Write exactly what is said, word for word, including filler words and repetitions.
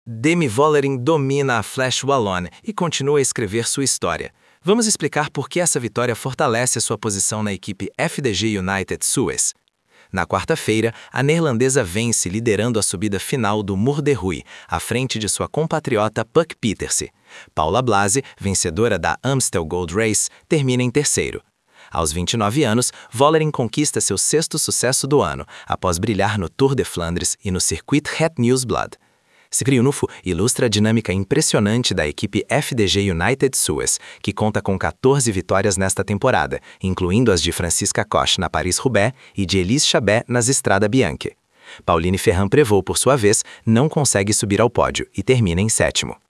Demi Vollering domina a Flash Wallonne e continua a escrever sua história. Vamos explicar por que essa vitória fortalece a sua posição na equipe F D G United Suez. Na quarta-feira, a neerlandesa vence liderando a subida final do Mur de Huy, à frente de sua compatriota Puck Pieterse. Paula Blasi, vencedora da Amstel Gold Race, termina em terceiro. Aos vinte e nove anos, Vollering conquista seu sexto sucesso do ano, após brilhar no Tour de Flandres e no circuito Het Nieuwsblad. Esse triunfo ilustra a dinâmica impressionante da equipe F D G United Suez, que conta com quatorze vitórias nesta temporada, incluindo as de Francisca Koch na Paris-Roubaix e de Elise Chabet nas Strade Bianche. Pauline Ferrand-Prévot, por sua vez, não consegue subir ao pódio e termina em sétimo.